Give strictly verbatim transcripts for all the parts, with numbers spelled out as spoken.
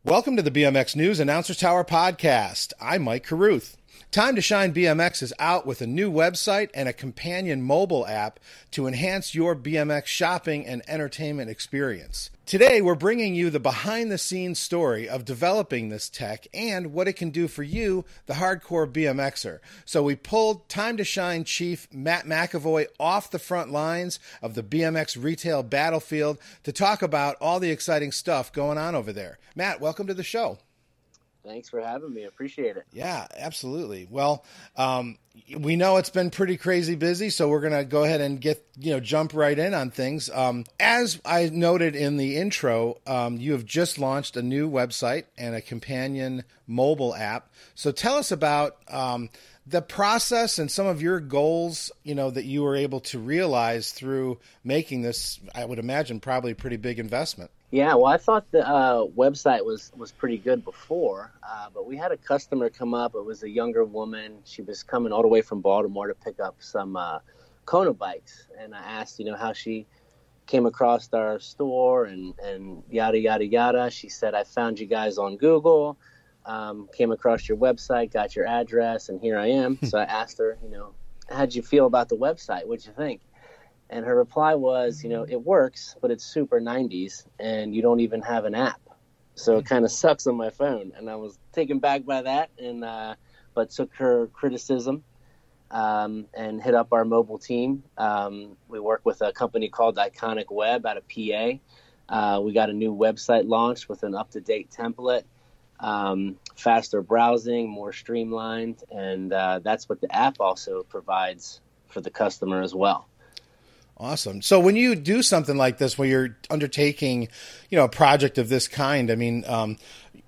Welcome to the B M X News Announcers Tower podcast. I'm Mike Carruth. Time to Shine B M X is out with a new website and a companion mobile app to enhance your B M X shopping and entertainment experience. Today, we're bringing you the behind-the-scenes story of developing this tech and what it can do for you, the hardcore BMXer. So we pulled Time to Shine chief Matt McAvoy off the front lines of the B M X retail battlefield to talk about all the exciting stuff going on over there. Matt, welcome to the show. Thanks for having me. Appreciate it. Yeah, absolutely. Well, um, we know it's been pretty crazy busy, so we're going to go ahead and get, you know, jump right in on things. Um, as I noted in the intro, um, you have just launched a new website and a companion mobile app. So tell us about um, the process and some of your goals, you know, that you were able to realize through making this, I would imagine, probably a pretty big investment. Yeah, well, I thought the uh, website was, was pretty good before, uh, but we had a customer come up. It was a younger woman. She was coming all the way from Baltimore to pick up some uh, Kona bikes, and I asked, you know, how she came across our store and, and yada, yada, yada. She said, I found you guys on Google, um, came across your website, got your address, and here I am. So I asked her, you know, how'd you feel about the website? What'd you think? And her reply was, you know, it works, but it's super nineties, and you don't even have an app. So it kind of sucks on my phone. And I was taken back by that, and uh, but took her criticism um, and hit up our mobile team. Um, we work with a company called Iconic Web out of P A. Uh, we got a new website launched with an up-to-date template, um, faster browsing, more streamlined, and uh, that's what the app also provides for the customer as well. Awesome. So when you do something like this, where you're undertaking, you know, a project of this kind, I mean, um,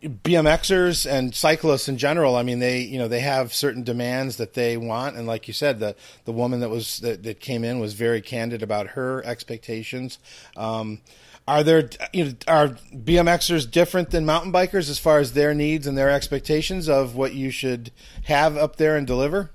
BMXers and cyclists in general, I mean, they, you know, they have certain demands that they want. And like you said, the, the woman that was, that, that came in was very candid about her expectations. Um, are there, you know, are BMXers different than mountain bikers as far as their needs and their expectations of what you should have up there and deliver?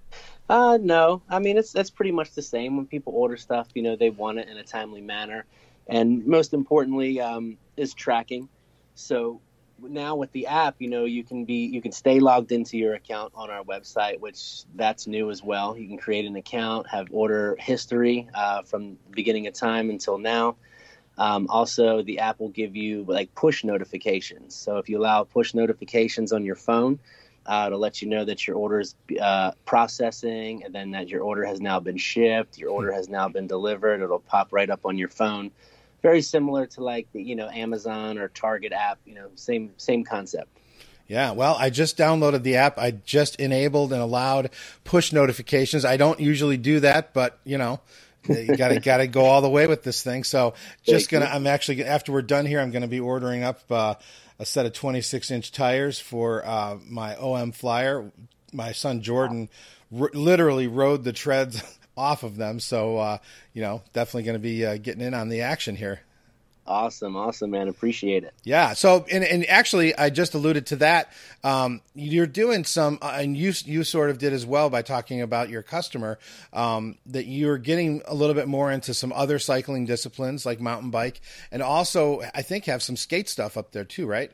Uh, no, I mean, it's, that's pretty much the same. When people order stuff, you know, they want it in a timely manner. And most importantly, um, is tracking. So now with the app, you know, you can be, you can stay logged into your account on our website, which that's new as well. You can create an account, have order history, uh, from the beginning of time until now. Um, also the app will give you like push notifications. So if you allow push notifications on your phone, Uh, to let you know that your order is uh, processing, and then that your order has now been shipped, your order has now been delivered. It'll pop right up on your phone. Very similar to like the, you know, Amazon or Target app, you know, same same concept. Yeah, well, I just downloaded the app. I just enabled and allowed push notifications. I don't usually do that, but, you know, you gotta gotta go all the way with this thing. So just gonna, I'm actually, after we're done here, I'm gonna be ordering up uh, a set of twenty-six inch tires for uh, my O M Flyer. My son Jordan r- literally rode the treads off of them. So, uh, you know, definitely going to be uh, getting in on the action here. Awesome. Awesome, man. Appreciate it. Yeah. So, and, and actually, I just alluded to that. Um, you're doing some, uh, and you, you sort of did as well by talking about your customer, um, that you're getting a little bit more into some other cycling disciplines like mountain bike, and also I think have some skate stuff up there too, right?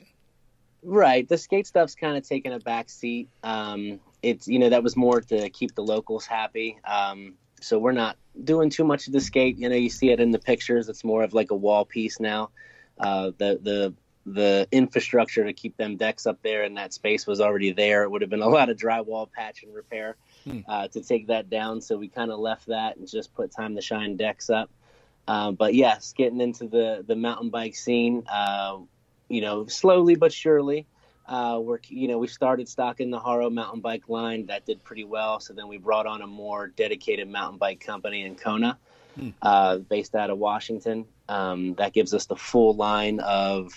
Right. The skate stuff's kind of taken a back seat. Um, it's, you know, that was more to keep the locals happy. Um, So we're not doing too much of the skate. You know, you see it in the pictures. It's more of like a wall piece now. Uh, the the the infrastructure to keep them decks up there and that space was already there. It would have been a lot of drywall patch and repair hmm. uh, to take that down. So we kind of left that and just put Time to Shine decks up. Uh, but yes, getting into the the mountain bike scene, uh, you know, slowly but surely. Uh, we're, you know, we started stocking the Haro mountain bike line. That did pretty well. So then we brought on a more dedicated mountain bike company in Kona, hmm. uh, based out of Washington. Um, that gives us the full line of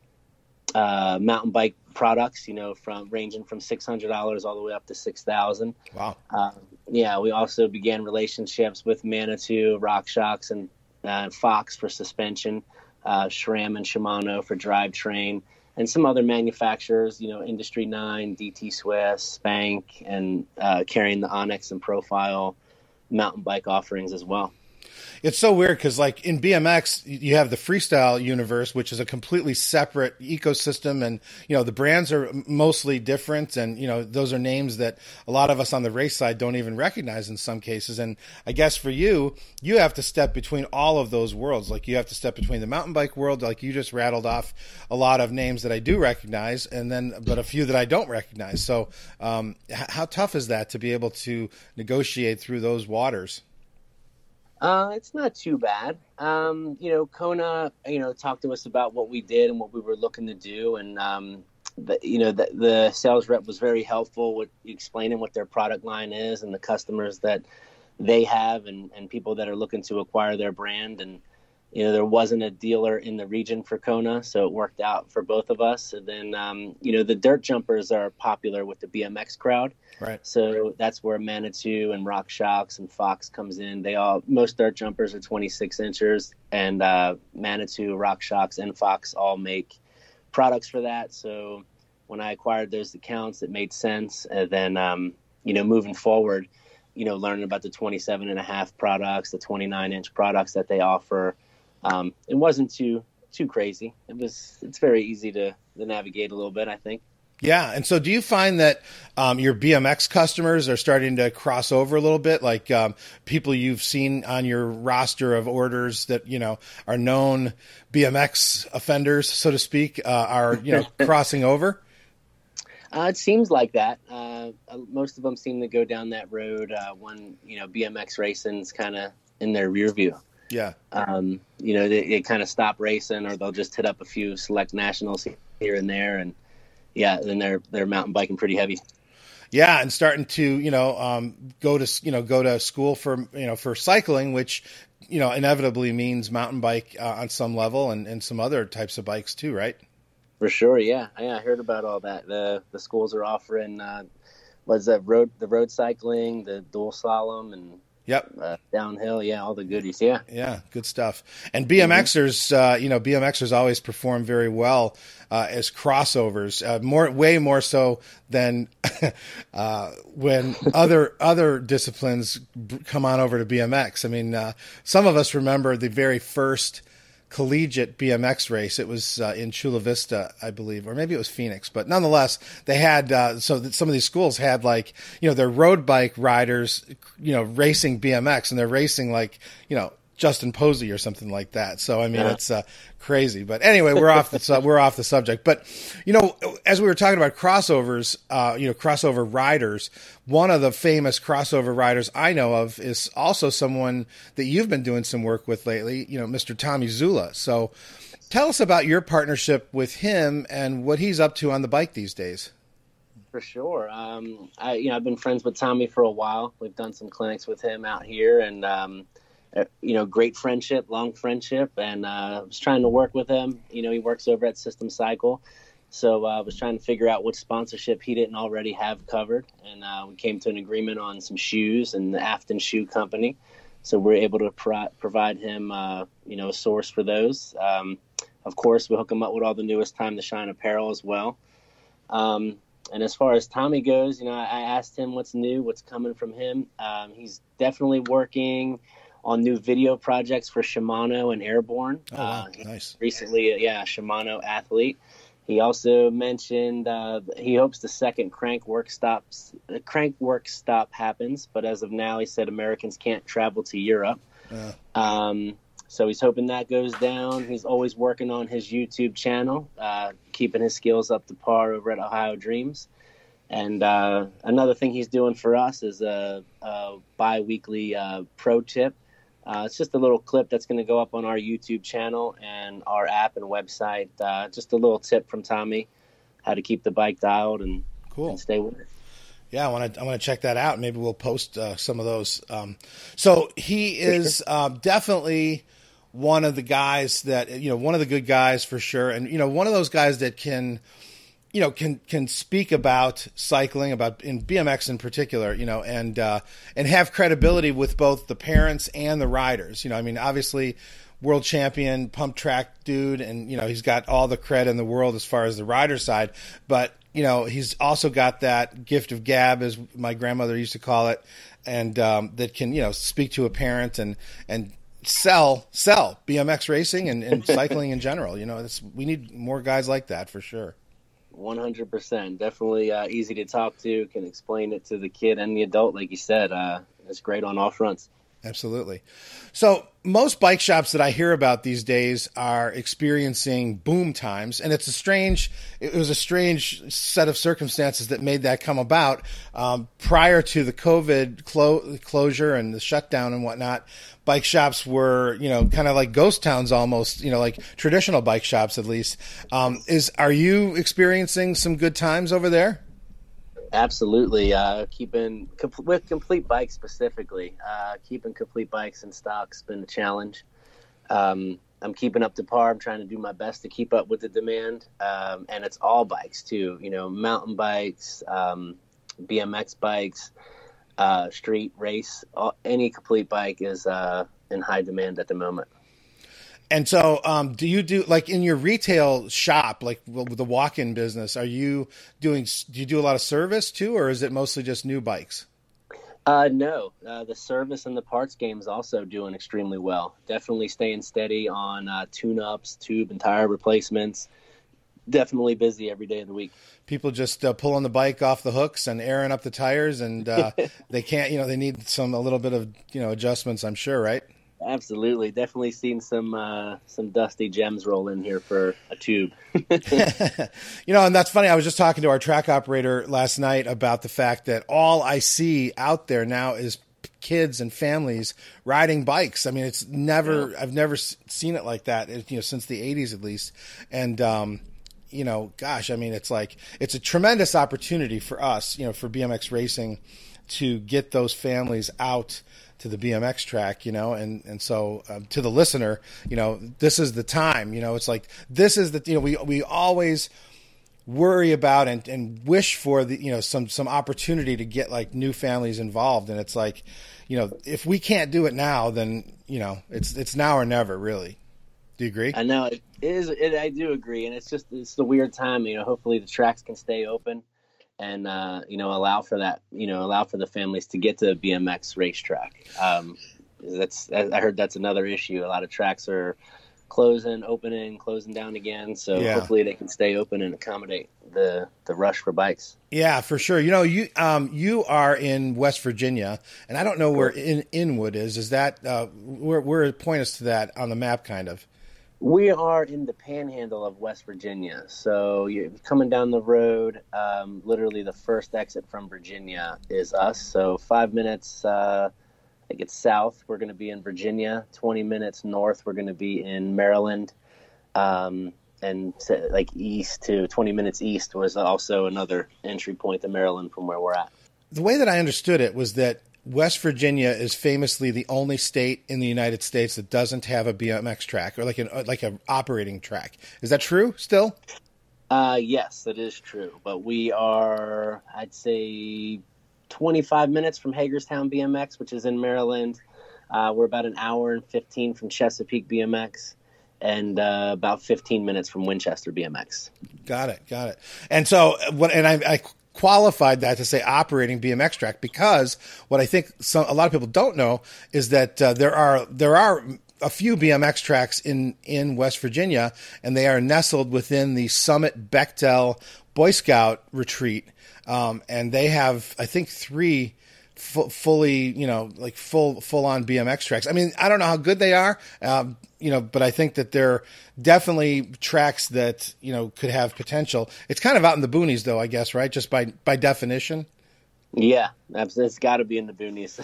uh, mountain bike products, you know, from ranging from six hundred dollars all the way up to six thousand dollars. Wow. Um, yeah, we also began relationships with Manitou, RockShox, and uh, Fox for suspension, uh, SRAM and Shimano for drivetrain, and some other manufacturers, you know, Industry nine, D T Swiss, Spank, and uh, carrying the Onyx and Profile mountain bike offerings as well. It's so weird because, like, in B M X, you have the freestyle universe, which is a completely separate ecosystem, and you know the brands are mostly different, and you know those are names that a lot of us on the race side don't even recognize in some cases. And I guess for you, you have to step between all of those worlds. Like you have to step between the mountain bike world, like you just rattled off a lot of names that I do recognize, and then but a few that I don't recognize. So, um, how tough is that to be able to negotiate through those waters? Uh, it's not too bad. Um, you know, Kona, you know, talked to us about what we did and what we were looking to do. And, um, the, you know, the, the sales rep was very helpful with explaining what their product line is and the customers that they have and, and people that are looking to acquire their brand. And, you know, there wasn't a dealer in the region for Kona, so it worked out for both of us. And then, um, you know, the dirt jumpers are popular with the B M X crowd. Right. So that's where Manitou and RockShox and Fox comes in. They all, most dirt jumpers are twenty-six inchers, and uh, Manitou, RockShox, and Fox all make products for that. So when I acquired those accounts, it made sense. And then, um, you know, moving forward, you know, learning about the twenty-seven and a half products, the twenty-nine inch products that they offer. Um, it wasn't too, too crazy. It was, it's very easy to, to navigate a little bit, I think. Yeah. And so do you find that um, your B M X customers are starting to cross over a little bit? Like um, people you've seen on your roster of orders that, you know, are known B M X offenders, so to speak, uh, are, you know, crossing over? Uh, it seems like that. Uh, most of them seem to go down that road uh, when, you know, B M X racing's kind of in their rear view. Yeah. Um, you know, they, they kind of stop racing, or they'll just hit up a few select nationals here and there. And yeah, then they're, they're mountain biking pretty heavy. Yeah. And starting to, you know, um, go to, you know, go to school for, you know, for cycling, which, you know, inevitably means mountain bike uh, on some level, and, and some other types of bikes too, right? For sure. Yeah. Yeah. I heard about all that. The, the schools are offering, uh, what's that road, the road cycling, the dual slalom, and Yep. Uh, downhill. Yeah. All the goodies. Yeah. Yeah. Good stuff. And BMXers, uh, you know, BMXers always perform very well, uh, as crossovers, uh, more, way more so than, uh, when other, other disciplines come on over to B M X. I mean, uh, some of us remember the very first collegiate B M X race. It was uh, in Chula Vista, I believe, or maybe it was Phoenix, but nonetheless, they had, uh, so that some of these schools had, like, you know, their road bike riders, you know, racing B M X, and they're racing like, you know, Justin Posey or something like that. So, I mean, yeah. it's uh, crazy, but anyway, we're off the, we're off the subject, but, you know, as we were talking about crossovers, uh, you know, crossover riders, one of the famous crossover riders I know of is also someone that you've been doing some work with lately, you know, Mister Tommy Zula. So tell us about your partnership with him and what he's up to on the bike these days. For sure. Um, I, you know, I've been friends with Tommy for a while. We've done some clinics with him out here, and, um, you know, great friendship, long friendship, and uh, I was trying to work with him. You know, he works over at System Cycle, so uh, I was trying to figure out what sponsorship he didn't already have covered, and uh, we came to an agreement on some shoes and the Afton Shoe Company, so we're able to pro- provide him, uh, you know, a source for those. Um, of course, we hook him up with all the newest Time to Shine apparel as well. Um, and as far as Tommy goes, you know, I, I asked him what's new, what's coming from him. Um, he's definitely working on new video projects for Shimano and Airborne. Oh, wow. Uh, Nice. Recently, yeah, Shimano athlete. He also mentioned uh, he hopes the second crank work stops, the crank work stop happens, but as of now, he said Americans can't travel to Europe. Uh, Um, so he's hoping that goes down. He's always working on his YouTube channel, uh, keeping his skills up to par over at Ohio Dreams. And uh, another thing he's doing for us is a, a bi-weekly uh, pro tip. Uh, it's just a little clip that's going to go up on our YouTube channel and our app and website. Uh, just a little tip from Tommy, how to keep the bike dialed and, cool. and stay with it. Yeah, I want to. I want to check that out. Maybe we'll post uh, some of those. Um, so he is uh, definitely one of the guys that, you know, one of the good guys for sure, and you know, one of those guys that can, you know, can can speak about cycling, about in B M X in particular, you know, and uh, and have credibility with both the parents and the riders. You know, I mean, obviously, world champion, pump track dude, and you know, he's got all the cred in the world as far as the rider side, but you know, he's also got that gift of gab, as my grandmother used to call it, and um, that can, you know, speak to a parent and and sell sell B M X racing and, and cycling in general. You know, it's, we need more guys like that for sure. one hundred percent. Definitely uh, easy to talk to, can explain it to the kid and the adult, like you said. Uh, it's great on all fronts. Absolutely. So most bike shops that I hear about these days are experiencing boom times, and it's a strange, it was a strange set of circumstances that made that come about. Um, prior to the COVID clo- closure and the shutdown and whatnot, bike shops were, you know, kind of like ghost towns almost, you know, like traditional bike shops at least. Um, is, are you experiencing some good times over there? Absolutely. Uh, keeping com- with Complete Bikes specifically, uh, keeping Complete Bikes in stock's been a challenge. Um, I'm keeping up to par. I'm trying to do my best to keep up with the demand. Um, and it's all bikes too, you know, mountain bikes, um, B M X bikes, uh, street race, all, any Complete Bike is, uh, in high demand at the moment. And so, um, do you do, like in your retail shop, like with the walk-in business, are you doing, do you do a lot of service too, or is it mostly just new bikes? Uh, no, uh, the service and the parts game is also doing extremely well. Definitely staying steady on uh, tune-ups, tube and tire replacements. Definitely busy every day of the week. People just uh, pulling the bike off the hooks and airing up the tires, and uh, they can't, you know, they need some, a little bit of, you know, adjustments, I'm sure, right? Absolutely. Definitely seen some uh, some dusty gems roll in here for a tube. You know, and that's funny. I was just talking to our track operator last night about the fact that all I see out there now is kids and families riding bikes. I mean, it's never, yeah. I've never seen it like that, you know, since the eighties at least. And, um, you know, gosh, I mean, it's like, it's a tremendous opportunity for us, you know, for B M X racing to get those families out to the B M X track, you know, and, and so um, to the listener, you know, this is the time, you know, it's like, this is the, you know, we, we always worry about and, and wish for the, you know, some, some opportunity to get like new families involved. And it's like, you know, if we can't do it now, then, you know, it's, it's now or never really. Do you agree? I know it is. It, I do agree. And it's just, it's the weird time, you know, hopefully the tracks can stay open. And, uh, you know, allow for that, you know, allow for the families to get to a B M X racetrack. Um, that's, I heard that's another issue. A lot of tracks are closing, opening, closing down again. So yeah. Hopefully they can stay open and accommodate the, the rush for bikes. Yeah, for sure. You know, you, um, you are in West Virginia, and I don't know where in, Inwood is. Is that, uh, where, where point us to that on the map kind of? We are in the panhandle of West Virginia. So you're coming down the road, um, literally the first exit from Virginia is us. So five minutes, uh, I think it's south, we're going to be in Virginia. twenty minutes north, we're going to be in Maryland. Um, and like east to twenty minutes east was also another entry point to Maryland from where we're at. The way that I understood it was that West Virginia is famously the only state in the United States that doesn't have a B M X track or like an like an operating track. Is that true still? Uh, yes, that is true. But we are, I'd say, twenty-five minutes from Hagerstown B M X, which is in Maryland. Uh, we're about an hour and fifteen from Chesapeake B M X, and uh, about fifteen minutes from Winchester B M X. Got it, got it. And so, what? And I. I qualified that to say operating B M X track because what I think some, a lot of people don't know is that uh, there are there are a few B M X tracks in, in West Virginia, and they are nestled within the Summit Bechtel Boy Scout retreat, um, and they have I think three f- fully you know like full full on B M X tracks. I mean I don't know how good they are, um, you know, but I think that they're definitely tracks that, you know, could have potential. It's kind of out in the boonies though, I guess, right? Just by, by definition. Yeah, it's got to be in the boonies.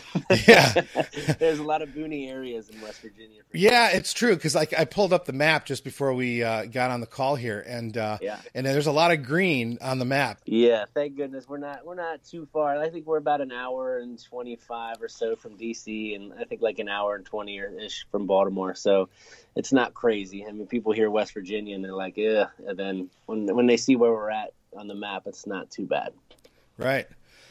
Yeah. There's a lot of boony areas in West Virginia. Yeah, it's true. Cause like I pulled up the map just before we uh, got on the call here and, uh, yeah. and there's a lot of green on the map. Yeah. Thank goodness. We're not, we're not too far. I think we're about an hour and twenty-five or so from D C and I think like an hour and twenty ish from Baltimore. So it's not crazy. I mean, people hear West Virginia and they're like, yeah. And then when, when they see where we're at on the map, it's not too bad. Right.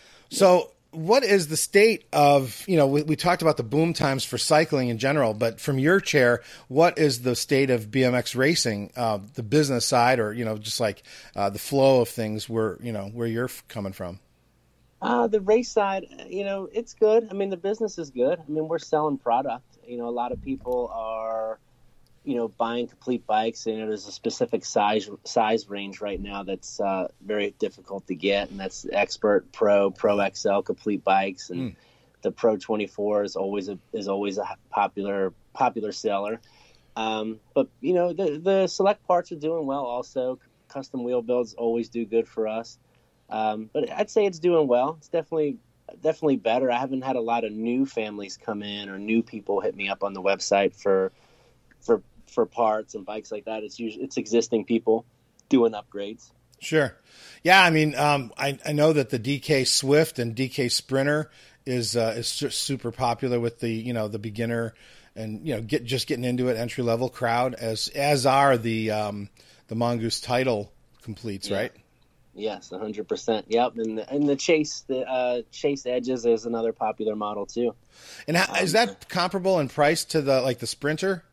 So what is the state of, you know, we, we talked about the boom times for cycling in general, but from your chair, what is the state of B M X racing, uh, the business side or, you know, just like uh, the flow of things where, you know, where you're coming from? Uh, the race side, you know, it's good. I mean, the business is good. I mean, we're selling product. You know, a lot of people are, you know, buying complete bikes, and there's a specific size size range right now that's uh, very difficult to get, and that's Expert, Pro, Pro X L complete bikes, and mm. the Pro twenty-four is always a is always a popular popular seller. Um, but you know, the the select parts are doing well. Also, custom wheel builds always do good for us. Um, but I'd say it's doing well. It's definitely definitely better. I haven't had a lot of new families come in or new people hit me up on the website for for for parts and bikes like that. It's usually it's existing people doing upgrades. Sure. Yeah, I mean, um, I, I know that the D K Swift and D K Sprinter is uh, is super popular with the, you know, the beginner and, you know, get just getting into it, entry level crowd, as as are the um, the Mongoose Title completes, yeah. Right? Yes, one hundred percent. Yep, and the, and the Chase the uh, Chase Edges is another popular model too. And how, um, is that comparable in price to the like the Sprinter?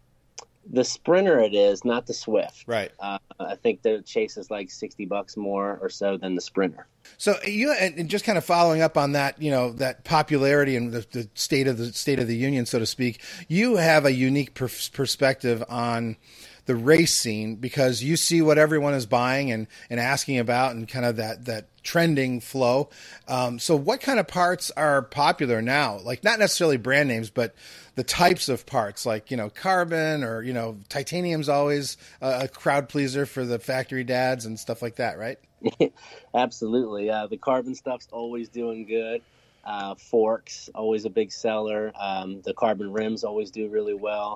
The Sprinter it is, not the Swift. Right. Uh, I think the Chase is like sixty bucks more or so than the Sprinter. So you and just kind of following up on that, you know, that popularity and the, the state of the state of the union, so to speak. You have a unique per- perspective on the race scene because you see what everyone is buying and, and asking about and kind of that, that trending flow. Um, so what kind of parts are popular now? Like not necessarily brand names, but the types of parts like, you know, carbon or, you know, titanium's always a, a crowd pleaser for the factory dads and stuff like that, right? Absolutely. Uh, the carbon stuff's always doing good. Uh, forks, always a big seller. Um, the carbon rims always do really well.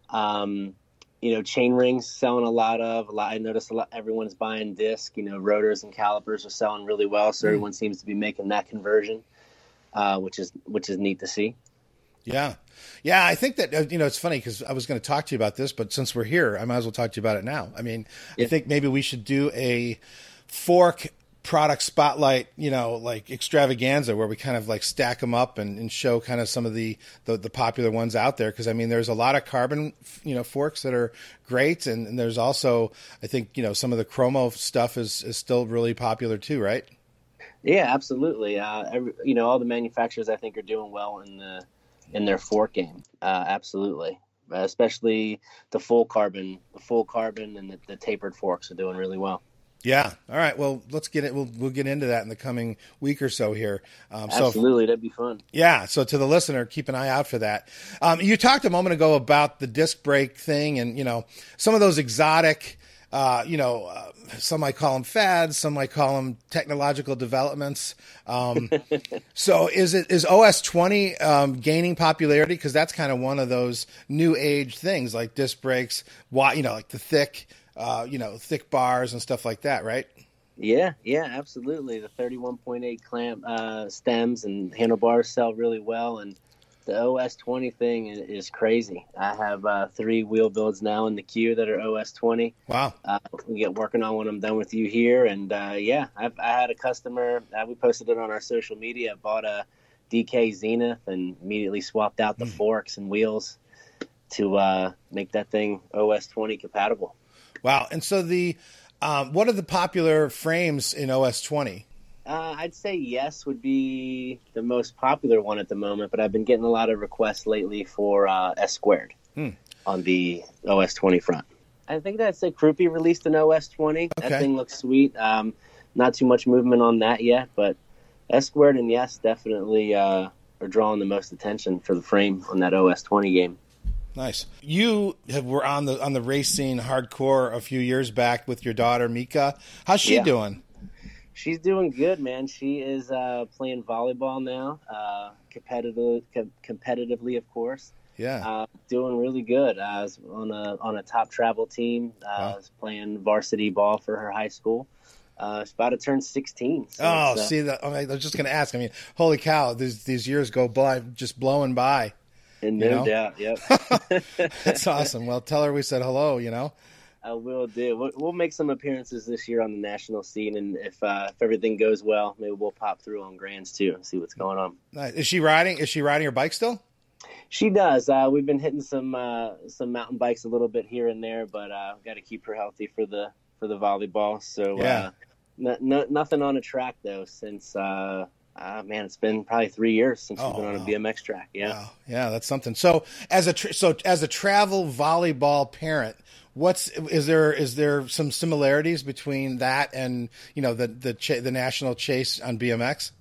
Um, You know, chain rings selling a lot of. A lot. I noticed a lot. Everyone's buying disc. You know, rotors and calipers are selling really well. So mm. everyone seems to be making that conversion, uh, which is which is neat to see. Yeah, yeah. I think that you know it's funny because I was going to talk to you about this, but since we're here, I might as well talk to you about it now. I mean, yeah. I think maybe we should do a fork product spotlight, you know, like extravaganza where we kind of like stack them up and, and show kind of some of the, the, the popular ones out there. Cause I mean, there's a lot of carbon, you know, forks that are great. And, and there's also, I think, you know, some of the chromo stuff is, is still really popular too, right? Yeah, absolutely. Uh, every, you know, all the manufacturers I think are doing well in the, in their fork game. Uh, absolutely. Uh, especially the full carbon, the full carbon and the, the tapered forks are doing really well. Yeah. All right. Well, let's get it. We'll we'll get into that in the coming week or so here. Um, so Absolutely, that'd be fun. Yeah. So to the listener, keep an eye out for that. Um, you talked a moment ago about the disc brake thing, and you know some of those exotic, uh, you know, uh, some might call them fads, some might call them technological developments. Um, so is it is O S twenty um, gaining popularity because that's kind of one of those new age things like disc brakes, why you know like the thick. Uh, you know, thick bars and stuff like that, right? Yeah, yeah, absolutely. The thirty-one point eight clamp uh, stems and handlebars sell really well, and the O S twenty thing is, is crazy. I have uh, three wheel builds now in the queue that are O S twenty. Wow. Uh, we get working on when I'm done with you here, and uh, yeah, I've, I had a customer, uh, we posted it on our social media, bought a D K Zenith and immediately swapped out the mm. forks and wheels to uh, make that thing O S twenty compatible. Wow. And so the, um, what are the popular frames in O S twenty? Uh, I'd say yes would be the most popular one at the moment, but I've been getting a lot of requests lately for uh, S squared hmm. on the O S twenty front. I think that's a Krupe released an O S twenty. Okay. That thing looks sweet. Um, not too much movement on that yet, but S squared and yes definitely uh, are drawing the most attention for the frame on that O S twenty game. Nice. You have, were on the on the race scene hardcore a few years back with your daughter Mika. How's she yeah. doing? She's doing good, man. She is uh, playing volleyball now, uh, competitive, com- competitively, of course. Yeah, uh, doing really good. I was on a on a top travel team. Uh, wow. I was playing varsity ball for her high school. Uh, she's about to turn sixteen. So oh, uh, see that? I was just going to ask. I mean, holy cow! These these years go by just blowing by. And no you know? doubt, yep. That's awesome. Well, tell her we said hello, you know. I will do. We'll, we'll make some appearances this year on the national scene, and if uh, if everything goes well, maybe we'll pop through on Grands too and see what's going on. Nice. Is she riding? Is she riding her bike still? She does. Uh, we've been hitting some uh, some mountain bikes a little bit here and there, but uh, got to keep her healthy for the for the volleyball. So yeah. uh, no, no, nothing on a track though, since uh, Uh, man, it's been probably three years since Oh, we've been on a wow. B M X track. Yeah. Wow. Yeah, that's something. So as a tra- so as a travel volleyball parent, what's is there is there some similarities between that and, you know, the the ch- the national chase on B M X?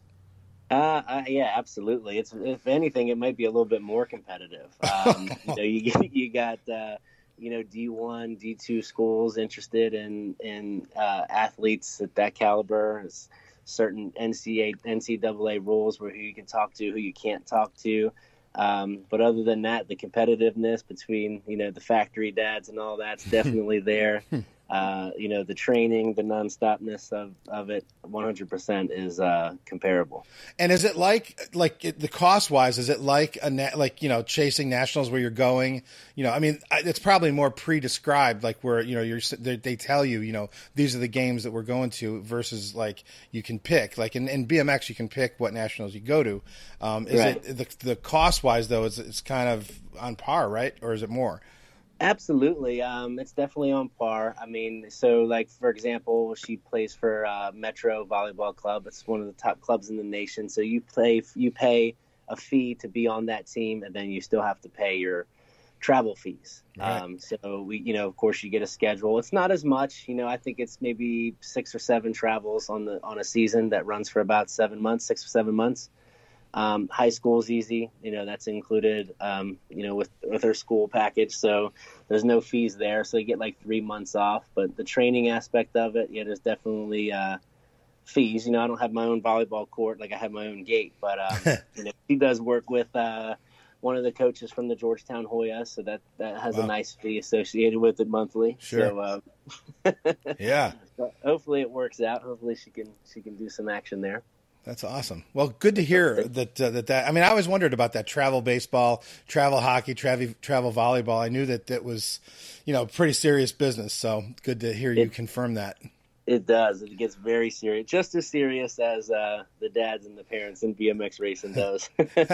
Uh, uh, yeah, absolutely. It's if anything, it might be a little bit more competitive. Um, you know, you you got uh, you know D one, D two schools interested in in uh, athletes at that caliber. It's certain N C double A rules where who you can talk to, who you can't talk to. Um, but other than that, the competitiveness between, you know, the factory dads and all that's definitely there. Uh, you know, the training, the nonstopness of, of it one hundred percent is uh, comparable. And is it like, like it, the cost wise, is it like a, na- like, you know, chasing nationals where you're going, you know, I mean, I- it's probably more pre-described, like where, you know, you're, they, they tell you, you know, these are the games that we're going to versus like you can pick, like in, in B M X, you can pick what nationals you go to. Um, is Right. it the, the cost wise though, is it's kind of on par, right? Or is it more? Absolutely. Um, it's definitely on par. I mean, so like, for example, she plays for uh, Metro Volleyball Club. It's one of the top clubs in the nation. So you play, you pay a fee to be on that team, and then you still have to pay your travel fees. Right. Um, so we, you know, of course you get a schedule. It's not as much, you know, I think it's maybe six or seven travels on the, on a season that runs for about seven months, six or seven months. Um, high school is easy, you know, that's included, um, you know, with, with her school package. So there's no fees there. So you get like three months off, but the training aspect of it, yeah, there's definitely, uh, fees. You know, I don't have my own volleyball court, like I have my own gate, but, um, you know, she does work with, uh, one of the coaches from the Georgetown Hoya. So that, that has Wow. a nice fee associated with it monthly. Sure. So, uh, Yeah. so hopefully it works out. Hopefully she can, she can do some action there. That's awesome. Well, good to hear that, uh, that, that, I mean, I always wondered about that travel baseball, travel hockey, travel, travel volleyball. I knew that that was, you know, pretty serious business. So good to hear you It- confirm that. It does. It gets very serious, just as serious as uh, the dads and the parents in B M X racing does.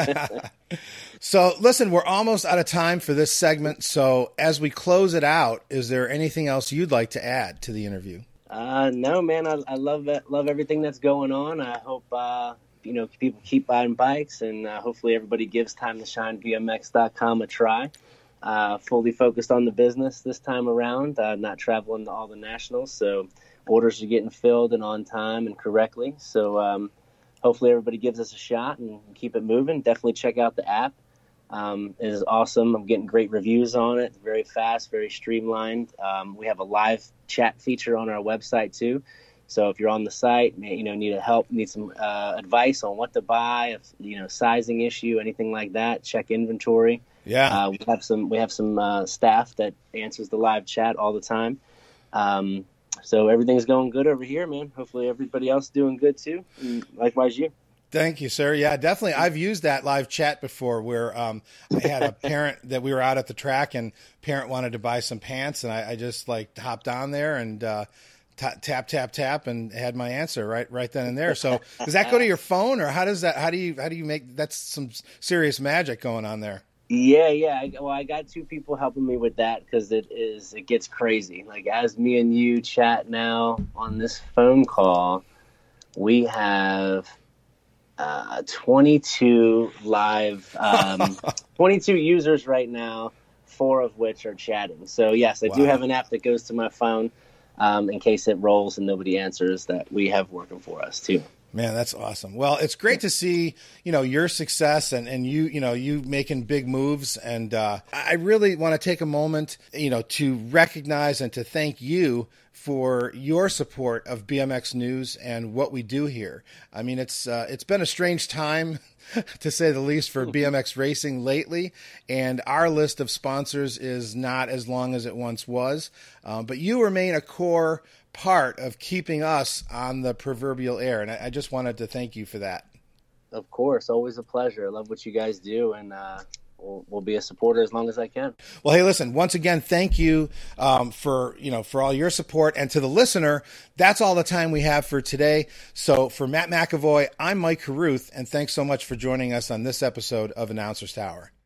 So listen, we're almost out of time for this segment. So as we close it out, is there anything else you'd like to add to the interview? uh, no, man, I, I love it. Love everything that's going on. I hope uh, you know people keep buying bikes, and uh, hopefully everybody gives Time to Shine B M X dot com a try. Uh, fully focused on the business this time around, uh, not traveling to all the nationals. So orders are getting filled and on time and correctly. So um, hopefully everybody gives us a shot and keep it moving. Definitely check out the app. Um, it is awesome. I'm getting great reviews on it. Very fast, very streamlined. Um, we have a live chat feature on our website too. So if you're on the site, you know, need a help, need some uh, advice on what to buy, if, you know, sizing issue, anything like that, check inventory. Yeah. Uh, we have some we have some uh, staff that answers the live chat all the time. Um, so everything's going good over here, man. Hopefully everybody else doing good too. And likewise you. Thank you, sir. Yeah, definitely. I've used that live chat before where um, I had a parent that we were out at the track and parent wanted to buy some pants and I, I just like hopped on there and uh, t- tap, tap, tap and had my answer right right then and there. So does that go to your phone or how does that, how do you, how do you make, that's some serious magic going on there. Yeah, yeah. I, well, I got two people helping me with that because it is it gets crazy. Like as me and you chat now on this phone call, we have uh, twenty-two live, um, twenty-two users right now, four of which are chatting. So yes, I Wow. do have an app that goes to my phone um, in case it rolls and nobody answers that we have working for us too. Man, that's awesome. Well, it's great to see, you know, your success and, and you, you know, you making big moves. And uh, I really want to take a moment, you know, to recognize and to thank you for your support of B M X News and what we do here. I mean, it's uh, it's been a strange time, to say the least, for B M X racing lately. And our list of sponsors is not as long as it once was. Um, but you remain a core part of keeping us on the proverbial air. And I, I just wanted to thank you for that. Of course. Always a pleasure. I love what you guys do. And uh, we'll, we'll be a supporter as long as I can. Well, hey, listen, once again, thank you um, for, you know, for all your support. And to the listener, that's all the time we have for today. So for Matt McAvoy, I'm Mike Carruth, and thanks so much for joining us on this episode of Announcer's Tower.